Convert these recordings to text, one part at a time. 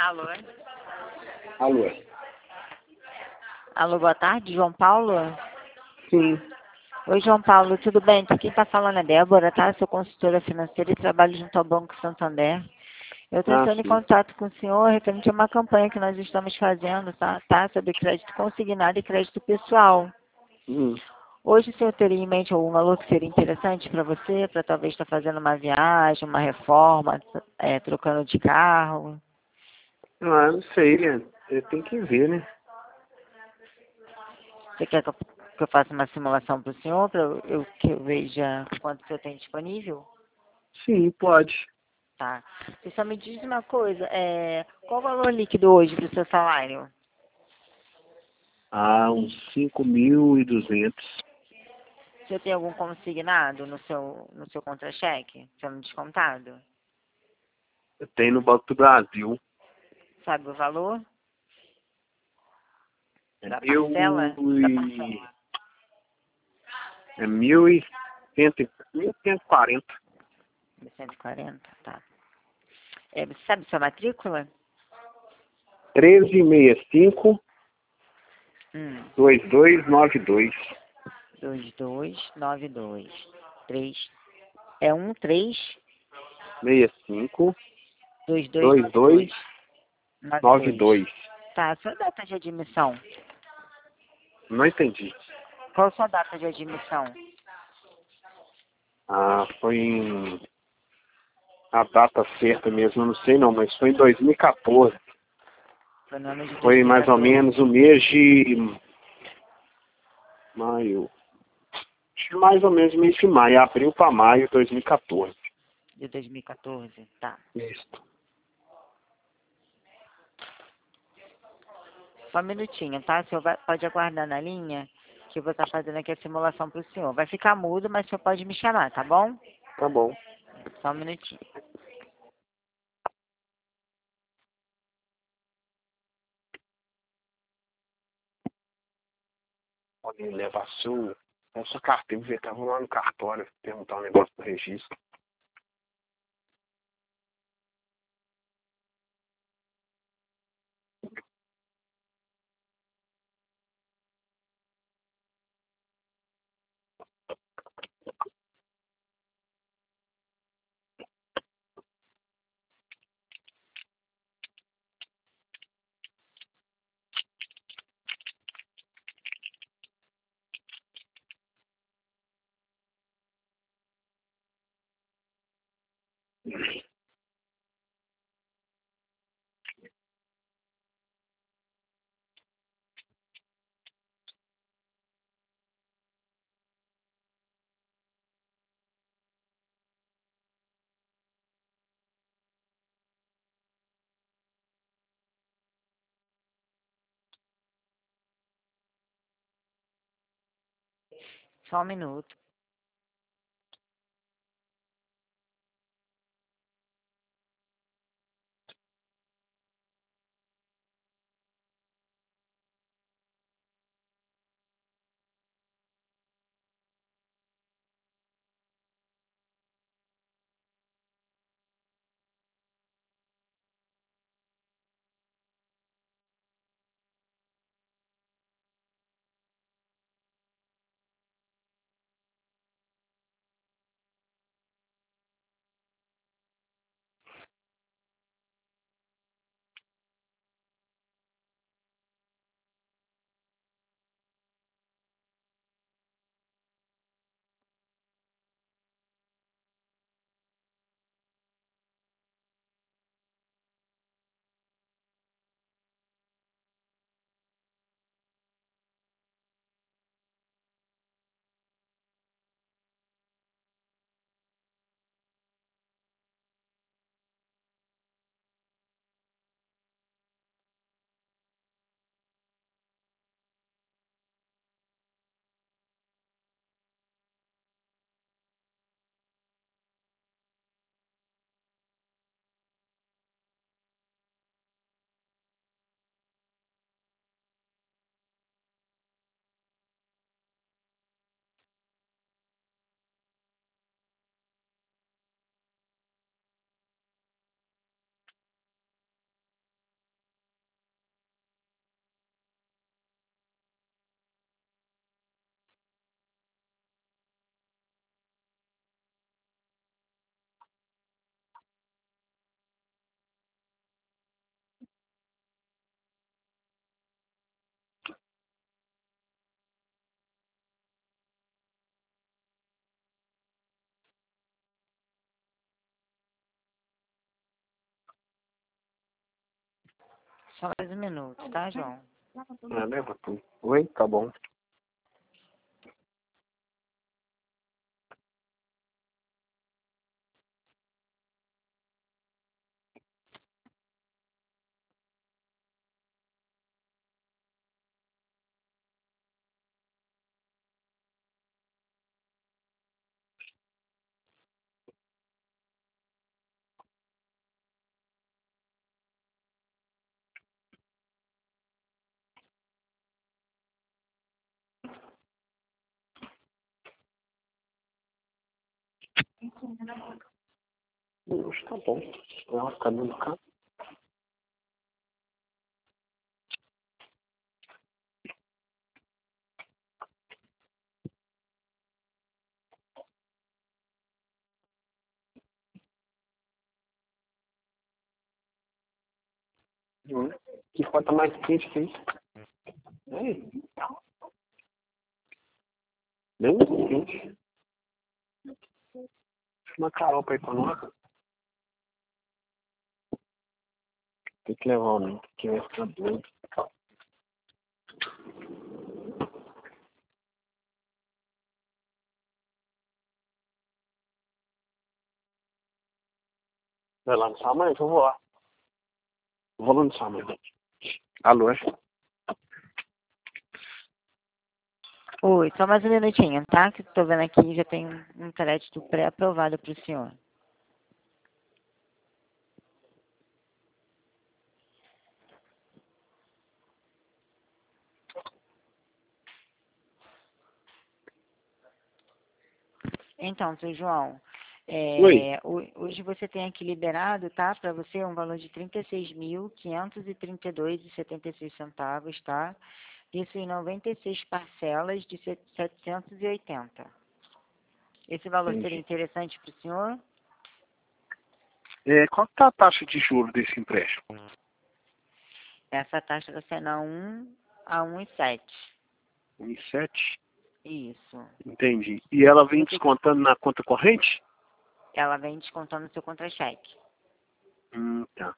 Alô? Alô? Alô, boa tarde, João Paulo? Sim. Oi, João Paulo, tudo bem? Quem está falando é Débora, tá? Sou consultora financeira e trabalho junto ao Banco Santander. Eu estou entrando em Sim. contato com o senhor referente a uma campanha que nós estamos fazendo, tá? Sobre crédito consignado e crédito pessoal. Hum. Hoje o senhor teria em mente algum valor que seria interessante para você, para talvez estar fazendo uma viagem, uma reforma, trocando de carro? Ah, não sei, né? Eu tenho que ver, né? Você quer que eu faça uma simulação para o senhor, para que eu veja quanto o senhor tem disponível? Sim, pode. Tá. Você só me diz uma coisa, qual o valor líquido hoje do seu salário? Ah, uns 5.200. O senhor tem algum consignado no seu contra-cheque, sendo descontado? Eu tenho no Banco do Brasil. Sabe o valor? Da Mil parcela? Da e... parcela. É 1.140. 140, tá. Você sabe sua matrícula? 1365 Hum, 2292. 2292. 3. É 13 65 2292. 92. 2292. Tá, sua data de admissão. Não entendi. Qual a sua data de admissão? Ah, foi em... A data certa mesmo, eu não sei não, mas foi em 2014. Foi no ano de Foi mais ou 2014. menos o mês de maio. Acho que mais ou menos mês de maio, abril para maio de 2014. De 2014, tá. Isso. Só um minutinho, tá? O senhor pode aguardar na linha que eu vou estar fazendo aqui a simulação para o senhor. Vai ficar mudo, mas o senhor pode me chamar, tá bom? Tá bom. Só um minutinho. Pode levar a sua carteira, ver que lá no cartório, perguntar um negócio do registro. Só um minuto. Só mais um minuto, tá, João? Leva tudo. Oi? Tá bom. Acho que tá bom. Ela ficar dentro do carro. Que rota mais quente que isso? Bem quente. Uma Carol pra ir pra nós. Tem que levar o menino, que vai ficar doido. Vai lá no sua mãe? Eu vou lá. Vou lá no sua mãe. Alô? Oi, só mais um minutinho, tá? Que eu tô vendo aqui, já tem um crédito pré-aprovado pro senhor. Então, seu João, Oi. hoje você tem aqui liberado, tá? Para você um valor de R$ 36.532,76, tá? Isso em 96 parcelas de 780. Esse valor seria Entendi. interessante para o senhor? Qual que tá a taxa de juros desse empréstimo? Essa taxa está sendo a 1,7. 1,7? Isso. Entendi. E ela vem Você, descontando na conta corrente? ela vem descontando o seu contra-cheque. Tá.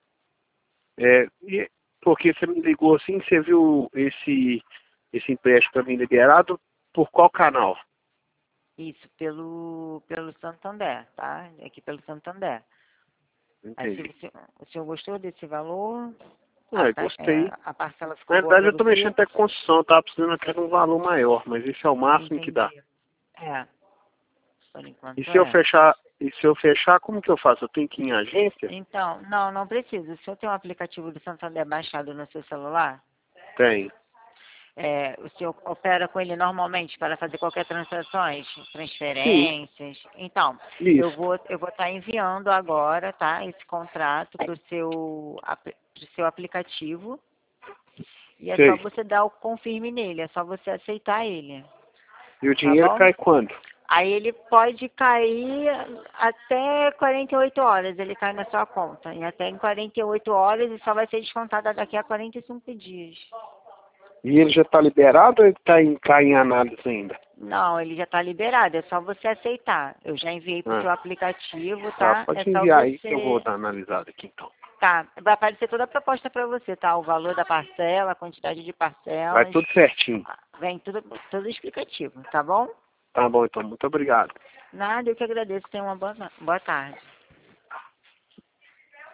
Porque você me ligou assim, você viu esse empréstimo para mim liberado por qual canal? Isso, pelo Santander, tá? Aqui pelo Santander. Aí, se Entendi. o senhor gostou desse valor, Gostei. a parcela ficou Na boa verdade, para eu tô mexendo você? até com construção, eu tava precisando até de um valor maior, mas esse é o máximo que dá. Entendi. É, por E enquanto se eu é. fechar, como que eu faço? Eu tenho que ir em agência? Então, não precisa. O senhor tem um aplicativo do Santander baixado no seu celular? Tenho. O senhor opera com ele normalmente para fazer qualquer transações, Sim, transferências? Então, eu isso. vou estar enviando agora, tá, esse contrato para o seu aplicativo e é só Sei. você dar o confirme nele, é só você aceitar ele, E o tá dinheiro bom? cai quando? Aí ele pode cair até 48 horas, ele cai na sua conta. E até em 48 horas e só vai ser descontada daqui a 45 dias. E ele já está liberado ou ele tá em análise ainda? Não, ele já está liberado, é só você aceitar. Eu já enviei para o Ah, seu aplicativo, tá, tá? É pode só enviar aí que eu vou você. dar analisada aqui então. Tá, vai aparecer toda a proposta para você, tá? O valor da parcela, a quantidade de Vai parcelas, tudo certinho. vem tudo explicativo, tá bom? Tá bom, então, muito obrigado. Nada, eu que agradeço. Tenha uma boa tarde.